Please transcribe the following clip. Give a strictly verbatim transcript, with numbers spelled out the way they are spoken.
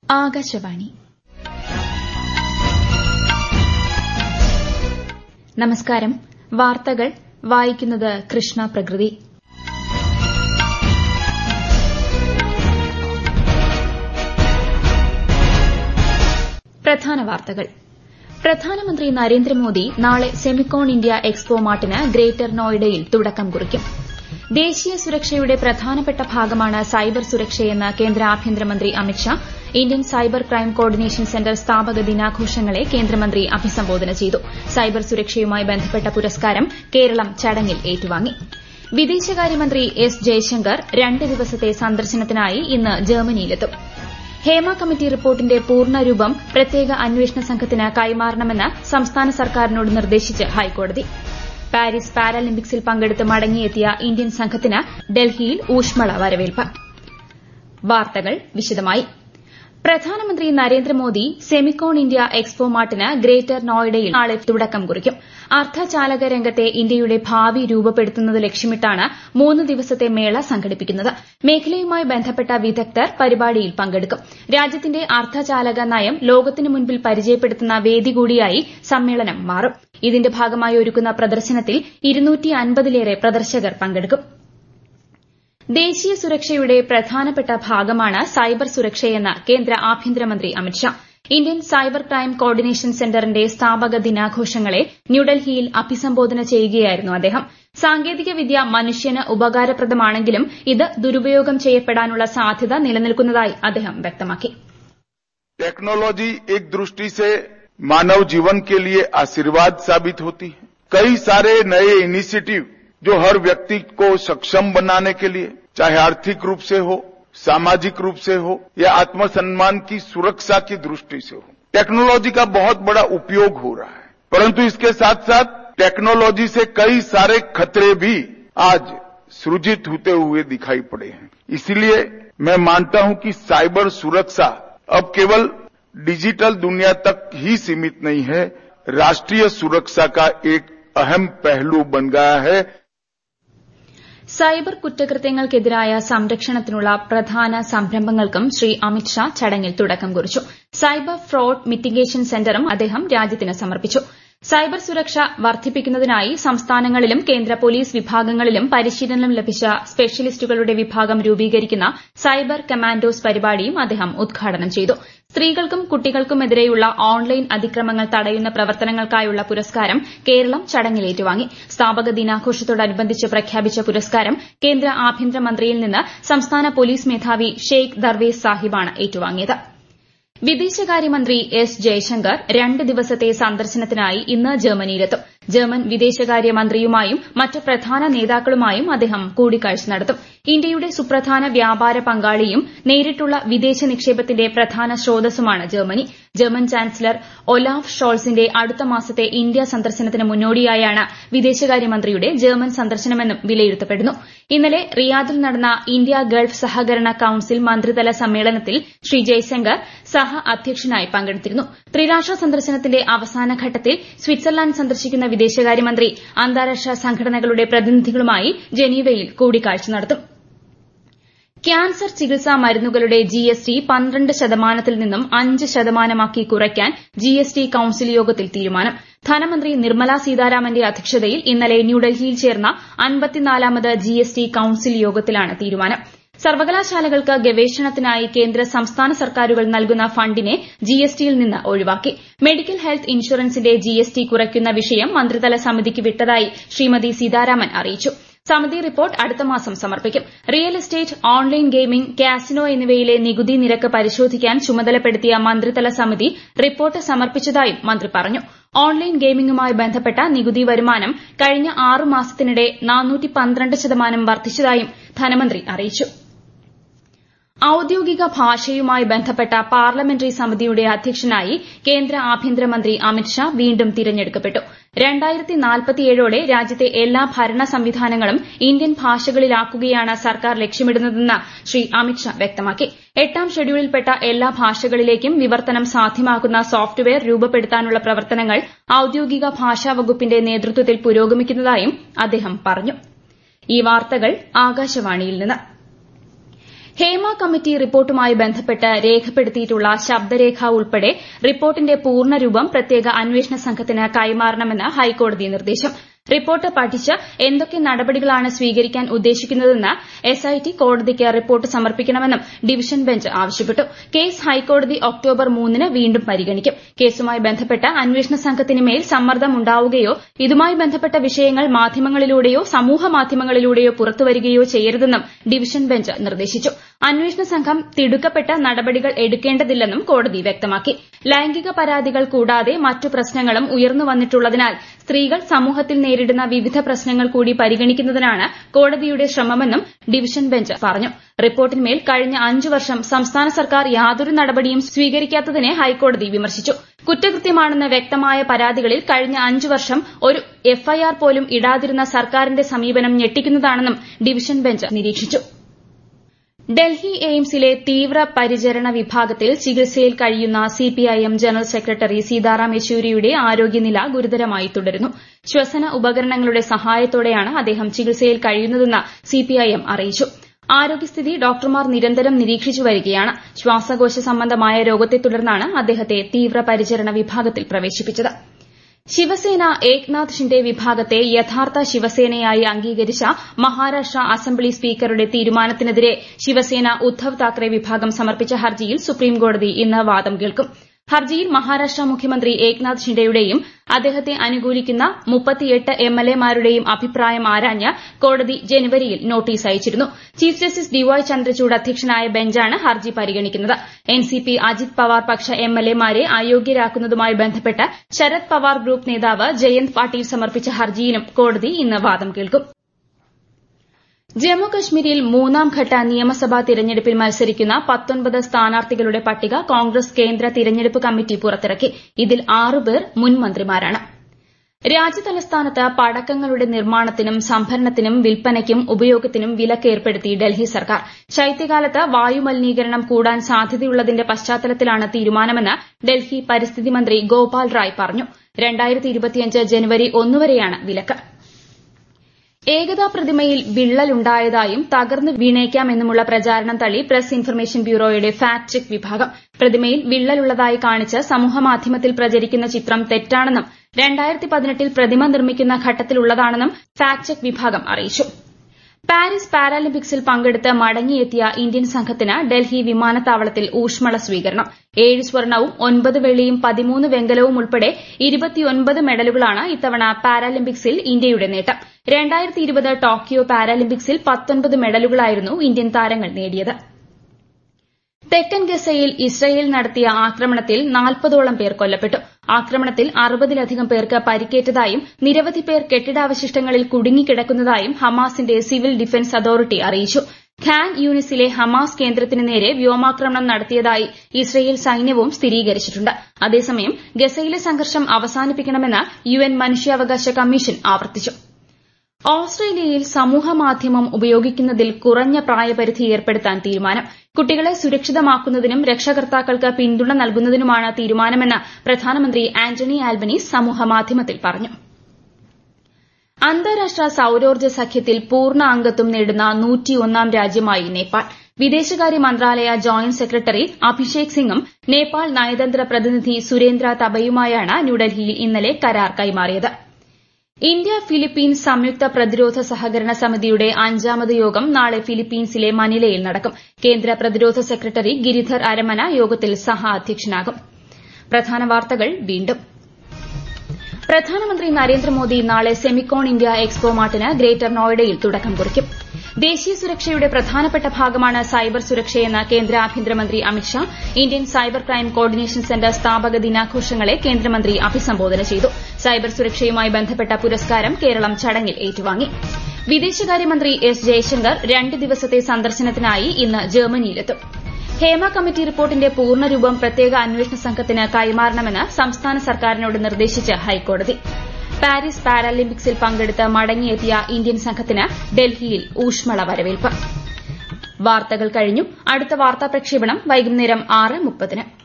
ആകാശവാണി. നമസ്കാരം. വാർത്തകൾ വായിക്കുന്നത് കൃഷ്ണ പ്രകൃതി. പ്രധാന വാർത്തകൾ. പ്രധാനമന്ത്രി നരേന്ദ്രമോദി നാളെ സെമിക്കോൺ ഇന്ത്യ എക്സ്പോ മാർട്ടിന് ഗ്രേറ്റർ നോയിഡയിൽ തുടക്കം കുറിക്കും. ദേശീയ സുരക്ഷയുടെ പ്രധാനപ്പെട്ട ഭാഗമാണ് സൈബർ സുരക്ഷയെന്ന് കേന്ദ്ര ആഭ്യന്തരമന്ത്രി Amit Shah. Indian cyber crime coordination centre സ്ഥാപക ദിനാഘോഷങ്ങളെ കേന്ദ്രമന്ത്രി അഭിസംബോധന ചെയ്തു. സൈബർ സുരക്ഷയുമായി ബന്ധപ്പെട്ട പുരസ്കാരം കേരളം ചടങ്ങിൽ ഏറ്റുവാങ്ങി. വിദേശകാര്യമന്ത്രി എസ് ജയശങ്കർ രണ്ട് ദിവസത്തെ സന്ദർശനത്തിനായി ഇന്ന് ജർമ്മനിയിലെത്തും. ഹേമ കമ്മിറ്റി റിപ്പോർട്ടിന്റെ പൂർണ്ണരൂപം പ്രത്യേക അന്വേഷണ സംഘത്തിന് കൈമാറണമെന്ന് സംസ്ഥാന സർക്കാരിനോട് നിർദ്ദേശിച്ച് ഹൈക്കോടതി. പാരീസ് പാരാലിമ്പിക്സിൽ പങ്കെടുത്ത് മടങ്ങിയെത്തിയ ഇന്ത്യൻ സംഘത്തിന് ഡൽഹിയിൽ ഊഷ്മള വരവേൽപ്പ്. വാർത്തകൾ വിശദമായി. പ്രധാനമന്ത്രി Narendra Modi Semicon India expo മാർട്ടിന് greater നോയിഡയിൽ നാളെ തുടക്കം കുറിക്കും. അർദ്ധചാലക രംഗത്തെ ഇന്ത്യയുടെ ഭാവി രൂപപ്പെടുത്തുന്നത് ലക്ഷ്യമിട്ടാണ് മൂന്ന് ദിവസത്തെ മേള സംഘടിപ്പിക്കുന്നത്. മേഖലയുമായി ബന്ധപ്പെട്ട വിദഗ്ധർ പരിപാടിയിൽ പങ്കെടുക്കും. രാജ്യത്തിന്റെ അർദ്ധചാലക നയം ലോകത്തിനു മുൻപിൽ പരിചയപ്പെടുത്തുന്ന വേദി കൂടിയായി സമ്മേളനം മാറും. ഇതിന്റെ ഭാഗമായി ഒരുക്കുന്ന പ്രദർശനത്തിൽ ഇരുന്നൂറ്റി അൻപതിലേറെ പ്രദർശകർ പങ്കെടുക്കും. ദേശീയ സുരക്ഷയുടെ പ്രധാനപ്പെട്ട ഭാഗമാണ് സൈബർ സുരക്ഷയെന്ന് കേന്ദ്ര ആഭ്യന്തരമന്ത്രി Amit Shah. Indian cyber crime coordination സെന്ററിന്റെ സ്ഥാപക ദിനാഘോഷങ്ങളെ ന്യൂഡൽഹിയിൽ അഭിസംബോധന ചെയ്യുകയായിരുന്നു അദ്ദേഹം. സാങ്കേതികവിദ്യ മനുഷ്യന് ഉപകാരപ്രദമാണെങ്കിലും ഇത് ദുരുപയോഗം ചെയ്യപ്പെടാനുള്ള സാധ്യത നിലനിൽക്കുന്നതായി അദ്ദേഹം വ്യക്തമാക്കി. टेक्नोलॉजी एक दृष्टि से मानव जीवन के लिए आशीर्वाद साबित होती है. कई सारे नए इनिशिएटिव जो हर व्यक्ति को सक्षम बनाने के लिए, चाहे आर्थिक रूप से हो, सामाजिक रूप से हो या आत्मसम्मान की सुरक्षा की दृष्टि से हो, टेक्नोलॉजी का बहुत बड़ा उपयोग हो रहा है. परंतु इसके साथ साथ टेक्नोलॉजी से कई सारे खतरे भी आज सृजित होते हुए दिखाई पड़े हैं. इसलिए मैं मानता हूं कि साइबर सुरक्षा अब केवल डिजिटल दुनिया तक ही सीमित नहीं है, राष्ट्रीय सुरक्षा का एक अहम पहलू बन गया है. സൈബർ കുറ്റകൃത്യങ്ങൾക്കെതിരായ സംരക്ഷണത്തിനുള്ള പ്രധാന സംരംഭങ്ങൾക്കും ശ്രീ അമിത്ഷാ ചടങ്ങിൽ തുടക്കം കുറിച്ചു. സൈബർ ഫ്രോഡ് മിറ്റിഗേഷൻ സെന്ററും അദ്ദേഹം രാജ്യത്തിന് സമർപ്പിച്ചു. സൈബർ സുരക്ഷ വർദ്ധിപ്പിക്കുന്നതിനായി സംസ്ഥാനങ്ങളിലും കേന്ദ്ര പോലീസ് വിഭാഗങ്ങളിലും പരിശീലനം ലഭിച്ച സ്പെഷ്യലിസ്റ്റുകളുടെ വിഭാഗം രൂപീകരിക്കുന്ന സൈബർ കമാൻഡോസ് പരിപാടിയും അദ്ദേഹം ഉദ്ഘാടനം ചെയ്തു. സ്ത്രീകൾക്കും കുട്ടികൾക്കുമെതിരെയുള്ള ഓൺലൈൻ അതിക്രമങ്ങൾ തടയുന്ന പ്രവർത്തനങ്ങൾക്കായുള്ള പുരസ്കാരം കേരളം ചടങ്ങിൽ ഏറ്റുവാങ്ങി. സ്ഥാപക ദിനാഘോഷത്തോടനുബന്ധിച്ച് പ്രഖ്യാപിച്ച പുരസ്കാരം കേന്ദ്ര ആഭ്യന്തരമന്ത്രിയിൽ നിന്ന് സംസ്ഥാന പോലീസ് മേധാവി ഷെയ്ഖ് ദർവേസ് സാഹിബാണ് ഏറ്റുവാങ്ങിയത്. വിദേശകാര്യമന്ത്രി എസ് ജയശങ്കർ രണ്ട് ദിവസത്തെ സന്ദർശനത്തിനായി ഇന്ന് ജർമ്മനിയിലെത്തും. ജർമ്മൻ വിദേശകാര്യമന്ത്രിയുമായും മറ്റ് പ്രധാന നേതാക്കളുമായും അദ്ദേഹം കൂടിക്കാഴ്ച നടത്തും. ഇന്ത്യയുടെ സുപ്രധാന വ്യാപാര പങ്കാളിയും നേരിട്ടുള്ള വിദേശ നിക്ഷേപത്തിന്റെ പ്രധാന സ്രോതസ്സുമാണ് ജർമ്മനി. ജർമ്മൻ ചാൻസലർ ഒലാഫ് ഷോൾസിന്റെ അടുത്ത മാസത്തെ ഇന്ത്യ സന്ദർശനത്തിന് മുന്നോടിയായാണ് വിദേശകാര്യമന്ത്രിയുടെ ജർമ്മൻ സന്ദർശനമെന്നും വിലയിരുത്തപ്പെടുന്നു. ഇന്നലെ റിയാദിൽ നടന്ന ഇന്ത്യ ഗൾഫ് സഹകരണ കൌൺസിൽ മന്ത്രിതല സമ്മേളനത്തിൽ ശ്രീ ജയശങ്കർ സഹ അധ്യക്ഷനായി പങ്കെടുത്തിരുന്നു. ത്രിരാഷ്ട്ര സന്ദർശനത്തിന്റെ അവസാന ഘട്ടത്തിൽ സ്വിറ്റ്സർലാൻഡ് സന്ദർശിക്കുന്ന വിദേശകാര്യമന്ത്രി അന്താരാഷ്ട്ര സംഘടനകളുടെ പ്രതിനിധികളുമായി ജനീവയിൽ കൂടിക്കാഴ്ച നടത്തും. ക്യാൻസർ ചികിത്സാ മരുന്നുകളുടെ ജിഎസ്ടി പന്ത്രണ്ട് ശതമാനത്തിൽ നിന്നും അഞ്ച് ശതമാനമാക്കി കുറയ്ക്കാൻ ജിഎസ്ടി കൌൺസിൽ യോഗത്തിൽ തീരുമാനം. ധനമന്ത്രി നിർമ്മല സീതാരാമന്റെ അധ്യക്ഷതയിൽ ഇന്നലെ ന്യൂഡൽഹിയിൽ ചേർന്ന അൻപത്തിനാലാമത് ജിഎസ്ടി കൌൺസിൽ യോഗത്തിലാണ് തീരുമാനം. സർവകലാശാലകൾക്ക് ഗവേഷണത്തിനായി കേന്ദ്ര സംസ്ഥാന സർക്കാരുകൾ നൽകുന്ന ഫണ്ടിനെ ജിഎസ്ടിയിൽ നിന്ന് ഒഴിവാക്കി. മെഡിക്കൽ ഹെൽത്ത് ഇൻഷുറൻസിന്റെ ജിഎസ്ടി കുറയ്ക്കുന്ന വിഷയം മന്ത്രിതല സമിതിക്ക് വിട്ടതായി ശ്രീമതി സീതാരാമൻ അറിയിച്ചു. സമിതി റിപ്പോർട്ട് അടുത്ത മാസം സമർപ്പിക്കും. Real estate, online gaming, casino എന്നിവയിലെ നികുതി നിരക്ക് പരിശോധിക്കാൻ ചുമതലപ്പെടുത്തിയ മന്ത്രിതല സമിതി റിപ്പോർട്ട് സമർപ്പിച്ചതായും മന്ത്രി പറഞ്ഞു. ഓൺലൈൻ ഗെയിമിംഗുമായി ബന്ധപ്പെട്ട നികുതി വരുമാനം കഴിഞ്ഞ ആറ് മാസത്തിനിടെ നാനൂറ്റി പന്ത്രണ്ട് ശതമാനം വർദ്ധിച്ചതായും ധനമന്ത്രി അറിയിച്ചു. ഔദ്യോഗിക ഭാഷയുമായി ബന്ധപ്പെട്ട പാർലമെന്ററി സമിതിയുടെ അധ്യക്ഷനായി കേന്ദ്ര ആഭ്യന്തരമന്ത്രി അമിത്ഷാ വീണ്ടും തിരഞ്ഞെടുക്കപ്പെട്ടു. രണ്ടായിരത്തി നാൽപ്പത്തിയേഴോടെ രാജ്യത്തെ എല്ലാ ഭരണ സംവിധാനങ്ങളും ഇന്ത്യൻ ഭാഷകളിലാക്കുകയാണ് സർക്കാർ ലക്ഷ്യമിടുന്നതെന്ന് ശ്രീ അമിത്ഷാ വ്യക്തമാക്കി. എട്ടാം ഷെഡ്യൂളിൽപ്പെട്ട എല്ലാ ഭാഷകളിലേക്കും വിവർത്തനം സാധ്യമാക്കുന്ന സോഫ്റ്റ്വെയർ രൂപപ്പെടുത്താനുള്ള പ്രവർത്തനങ്ങൾ ഔദ്യോഗിക ഭാഷാ വകുപ്പിന്റെ നേതൃത്വത്തിൽ പുരോഗമിക്കുന്നതായും അദ്ദേഹം പറഞ്ഞു. ഈ വാർത്തകൾ ആകാശവാണിയിൽ നിന്ന്. ഹേമ കമ്മിറ്റി റിപ്പോർട്ടുമായി ബന്ധപ്പെട്ട് രേഖപ്പെടുത്തിയിട്ടുള്ള ശബ്ദരേഖ ഉൾപ്പെടെ റിപ്പോർട്ടിന്റെ പൂർണ്ണരൂപം പ്രത്യേക അന്വേഷണ സംഘത്തിന് കൈമാറണമെന്ന് ഹൈക്കോടതി നിർദ്ദേശം. റിപ്പോർട്ട് പഠിച്ച് എന്തൊക്കെ നടപടികളാണ് സ്വീകരിക്കാൻ ഉദ്ദേശിക്കുന്നതെന്ന് എസ്ഐടി കോടതിക്ക് റിപ്പോർട്ട് സമർപ്പിക്കണമെന്നും ഡിവിഷൻ ബെഞ്ച് ആവശ്യപ്പെട്ടു. കേസ് ഹൈക്കോടതി ഒക്ടോബർ മൂന്നിന് വീണ്ടും പരിഗണിക്കും. കേസുമായി ബന്ധപ്പെട്ട് അന്വേഷണ സംഘത്തിന് മേൽ സമ്മർദ്ദമുണ്ടാവുകയോ ഇതുമായി ബന്ധപ്പെട്ട വിഷയങ്ങൾ മാധ്യമങ്ങളിലൂടെയോ സമൂഹ മാധ്യമങ്ങളിലൂടെയോ പുറത്തുവരികയോ ചെയ്യരുതെന്നും ഡിവിഷൻ ബെഞ്ച് നിർദ്ദേശിച്ചു. അന്വേഷണ സംഘം തിടുക്കപ്പെട്ട നടപടികൾ എടുക്കേണ്ടതില്ലെന്നും കോടതി വ്യക്തമാക്കി. ലൈംഗിക പരാതികൾ കൂടാതെ മറ്റു പ്രശ്നങ്ങളും ഉയർന്നു വന്നിട്ടുള്ളതിനാൽ സ്ത്രീകൾ സമൂഹത്തിൽ നേരിടുന്ന വിവിധ പ്രശ്നങ്ങൾ കൂടി പരിഗണിക്കുന്നതിനാണ് കോടതിയുടെ ശ്രമമെന്നും ഡിവിഷൻ ബെഞ്ച് പറഞ്ഞു. റിപ്പോർട്ടിന്മേൽ കഴിഞ്ഞ അഞ്ചു വർഷം സംസ്ഥാന സർക്കാർ യാതൊരു നടപടിയും സ്വീകരിക്കാത്തതിനെ ഹൈക്കോടതി വിമർശിച്ചു. കുറ്റകൃത്യമാണെന്ന് വ്യക്തമായ പരാതികളിൽ കഴിഞ്ഞ അഞ്ചു വർഷം ഒരു എഫ്ഐആർ പോലും ഇടാതിരുന്ന സർക്കാരിന്റെ സമീപനം ഞെട്ടിക്കുന്നതാണെന്നും ഡിവിഷൻ ബെഞ്ച് നിരീക്ഷിച്ചു. ഡൽഹി എയിംസിലെ തീവ്ര പരിചരണ വിഭാഗത്തിൽ ചികിത്സയിൽ കഴിയുന്ന സിപിഐഎം ജനറൽ സെക്രട്ടറി സീതാറാം യെച്ചൂരിയുടെ ആരോഗ്യനില ഗുരുതരമായി തുടരുന്നു. ശ്വസന ഉപകരണങ്ങളുടെ സഹായത്തോടെയാണ് അദ്ദേഹം ചികിത്സയിൽ കഴിയുന്നതെന്ന് സിപിഐഎം അറിയിച്ചു. ആരോഗ്യസ്ഥിതി ഡോക്ടർമാർ നിരന്തരം നിരീക്ഷിച്ചു വരികയാണ്. ശ്വാസകോശ സംബന്ധമായ രോഗത്തെ തുടർന്നാണ് അദ്ദേഹത്തെ തീവ്ര പരിചരണ വിഭാഗത്തിൽ പ്രവേശിപ്പിച്ചത്. ശിവസേന ഏക്നാഥ് ഷിൻഡെ വിഭാഗത്തെ യഥാർത്ഥ ശിവസേനയായി അംഗീകരിച്ച മഹാരാഷ്ട്ര അസംബ്ലി സ്പീക്കറുടെ തീരുമാനത്തിനെതിരെ ശിവസേന ഉദ്ധവ് താക്കറെ വിഭാഗം സമർപ്പിച്ച ഹർജിയിൽ സുപ്രീംകോടതി ഇന്ന് വാദം കേൾക്കും. ഹർജിയിൽ മഹാരാഷ്ട്ര മുഖ്യമന്ത്രി ഏക്നാഥ് ഷിൻഡെയുടെയും അദ്ദേഹത്തെ അനുകൂലിക്കുന്ന മുപ്പത്തിയെട്ട് എംഎൽഎമാരുടെയും അഭിപ്രായം ആരാഞ്ഞ് കോടതി ജനുവരിയിൽ നോട്ടീസ് അയച്ചിരുന്നു. ചീഫ് ജസ്റ്റിസ് ഡിവൈ ചന്ദ്രചൂഡ് അധ്യക്ഷനായ ബെഞ്ചാണ് ഹർജി പരിഗണിക്കുന്നത്. എൻസിപി അജിത് പവാർ പക്ഷ എംഎൽഎമാരെ അയോഗ്യരാക്കുന്നതുമായി ബന്ധപ്പെട്ട് ശരത് പവാർ ഗ്രൂപ്പ് നേതാവ് ജയന്ത് പാട്ടീൽ സമർപ്പിച്ച ഹർജിയിലും കോടതി ഇന്ന് വാദം കേൾക്കും. ജമ്മുകശ്മീരിൽ മൂന്നാംഘട്ട നിയമസഭാ തിരഞ്ഞെടുപ്പിൽ മത്സരിക്കുന്ന പത്തൊൻപത് സ്ഥാനാർത്ഥികളുടെ പട്ടിക കോൺഗ്രസ് കേന്ദ്ര തിരഞ്ഞെടുപ്പ് കമ്മിറ്റി പുറത്തിറക്കി. ഇതിൽ ആറുപേർ മുൻ മന്ത്രിമാരാണ്. രാജ്യതലസ്ഥാനത്ത് പടക്കങ്ങളുടെ നിർമ്മാണത്തിനും സംഭരണത്തിനും വിൽപ്പനയ്ക്കും ഉപയോഗത്തിനും വിലക്ക് ഏർപ്പെടുത്തി ഡൽഹി സർക്കാർ. ശൈത്യകാലത്ത് വായുമലിനീകരണം കൂടാൻ സാധ്യതയുള്ളതിന്റെ പശ്ചാത്തലത്തിലാണ് തീരുമാനമെന്ന് ഡൽഹി പരിസ്ഥിതി മന്ത്രി ഗോപാൽ റായ് പറഞ്ഞു. ജനുവരി ഒന്ന് വരെയാണ് വിലക്ക്. ഏകതാ പ്രതിമയിൽ വിള്ളലുണ്ടായതായും തകർന്നു വീണേക്കാമെന്നുമുള്ള പ്രചാരണം തള്ളി പ്രസ് ഇൻഫർമേഷൻ ബ്യൂറോയുടെ ഫാക്ട് ചെക്ക് വിഭാഗം. പ്രതിമയിൽ വിള്ളലുള്ളതായി കാണിച്ച് സമൂഹമാധ്യമത്തിൽ പ്രചരിക്കുന്ന ചിത്രം തെറ്റാണെന്നും രണ്ടായിരത്തി പതിനെട്ടിൽ പ്രതിമ നിർമ്മിക്കുന്ന ഘട്ടത്തിലുള്ളതാണെന്നും ഫാക്ട് ചെക്ക് വിഭാഗം അറിയിച്ചു. പാരീസ് പാരാലിമ്പിക്സിൽ പങ്കെടുത്ത് മടങ്ങിയെത്തിയ ഇന്ത്യൻ സംഘത്തിന് ഡൽഹി വിമാനത്താവളത്തിൽ ഊഷ്മള സ്വീകരണം. ഏഴ് സ്വർണവും ഒൻപത് വെള്ളിയും പതിമൂന്ന് വെങ്കലവും ഉൾപ്പെടെ ഇരുപത്തിയൊൻപത് മെഡലുകളാണ് ഇത്തവണ പാരാലിമ്പിക്സിൽ ഇന്ത്യയുടെ നേട്ടം. രണ്ടായിരത്തി ഇരുപത് ടോക്കിയോ പാരാലിമ്പിക്സിൽ പത്തൊൻപത് മെഡലുകളായിരുന്നു ഇന്ത്യൻ താരങ്ങൾ നേടിയത്. തെക്കൻ ഗസയിൽ ഇസ്രയേൽ നടത്തിയ ആക്രമണത്തിൽ നാൽപ്പതോളം പേർ കൊല്ലപ്പെട്ടു. ആക്രമണത്തിൽ അറുപതിലധികം പേർക്ക് പരിക്കേറ്റതായും നിരവധി പേർ കെട്ടിടാവശിഷ്ടങ്ങളിൽ കുടുങ്ങിക്കിടക്കുന്നതായും ഹമാസിന്റെ സിവിൽ ഡിഫൻസ് അതോറിറ്റി അറിയിച്ചു. ഖാൻ യൂനിസിലെ ഹമാസ് കേന്ദ്രത്തിന് നേരെ വ്യോമാക്രമണം നടത്തിയതായി ഇസ്രയേൽ സൈന്യവും സ്ഥിരീകരിച്ചിട്ടുണ്ട്. അതേസമയം ഗസയിലെ സംഘർഷം അവസാനിപ്പിക്കണമെന്ന് യുഎൻ മനുഷ്യാവകാശ കമ്മീഷൻ ആവർത്തിച്ചു. ഓസ്ട്രേലിയയിൽ സമൂഹമാധ്യമം ഉപയോഗിക്കുന്നതിൽ കുറഞ്ഞ പ്രായപരിധി ഏർപ്പെടുത്താൻ തീരുമാനം. കുട്ടികളെ സുരക്ഷിതമാക്കുന്നതിനും രക്ഷകർത്താക്കൾക്ക് പിന്തുണ നൽകുന്നതിനുമാണ് തീരുമാനമെന്ന് പ്രധാനമന്ത്രി ആന്റണി ആൽബനീസ് സമൂഹമാധ്യമത്തിൽ പറഞ്ഞു. അന്താരാഷ്ട്ര സൌരോർജ്ജ സഖ്യത്തിൽ പൂർണ്ണ അംഗത്വം നേടുന്ന നൂറ്റിയൊന്നാം രാജ്യമായി നേപ്പാൾ. വിദേശകാര്യ മന്ത്രാലയ ജോയിന്റ് സെക്രട്ടറി അഭിഷേക് സിംഗും നേപ്പാൾ നയതന്ത്ര പ്രതിനിധി സുരേന്ദ്ര തബയുമായാണ് ന്യൂഡൽഹിയിൽ ഇന്നലെ കരാർ കൈമാറിയത്. ഇന്ത്യ ഫിലിപ്പീൻസ് സംയുക്ത പ്രതിരോധ സഹകരണ സമിതിയുടെ അഞ്ചാമത് യോഗം നാളെ ഫിലിപ്പീൻസിലെ മനിലയിൽ നടക്കും. കേന്ദ്ര പ്രതിരോധ സെക്രട്ടറി ഗിരിധർ അരമന യോഗത്തിൽ സഹ അധ്യക്ഷനാകും. പ്രധാന വാർത്തകൾ വീണ്ടും. പ്രധാനമന്ത്രി നരേന്ദ്രമോദി നാളെ സെമിക്കോൺ ഇന്ത്യ എക്സ്പോ മാർട്ടിന് ഗ്രേറ്റർ നോയിഡയിൽ തുടക്കം കുറിക്കും. ദേശീയ സുരക്ഷയുടെ പ്രധാനപ്പെട്ട ഭാഗമാണ് സൈബർ സുരക്ഷയെന്ന് കേന്ദ്ര ആഭ്യന്തരമന്ത്രി Amit Shah. Indian cyber crime coordination centre സ്ഥാപക ദിനാഘോഷങ്ങളെ കേന്ദ്രമന്ത്രി അഭിസംബോധന ചെയ്തു. സൈബർ സുരക്ഷയുമായി ബന്ധപ്പെട്ട പുരസ്കാരം കേരളം ചടങ്ങിൽ ഏറ്റുവാങ്ങി. വിദേശകാര്യമന്ത്രി എസ് ജയശങ്കർ രണ്ട് ദിവസത്തെ സന്ദർശനത്തിനായി ഇന്ന് ജർമ്മനിയിലെത്തും. ഹേമ കമ്മിറ്റി റിപ്പോർട്ടിന്റെ പൂർണ്ണരൂപം പ്രത്യേക അന്വേഷണ സംഘത്തിന് കൈമാറണമെന്ന് സംസ്ഥാന സർക്കാരിനോട് നിർദ്ദേശിച്ച് ഹൈക്കോടതി. പാരീസ് പാരാലിമ്പിക്സിൽ പങ്കെടുത്ത് മടങ്ങിയെത്തിയ ഇന്ത്യൻ സംഘത്തിന് ഡൽഹിയിൽ ഊഷ്മള വരവേൽപ്പ്. വാർത്തകൾ കഴിഞ്ഞു. അടുത്ത വാർത്താ പ്രക്ഷേപണം വൈകുന്നേരം ആറ് മുപ്പതിന്.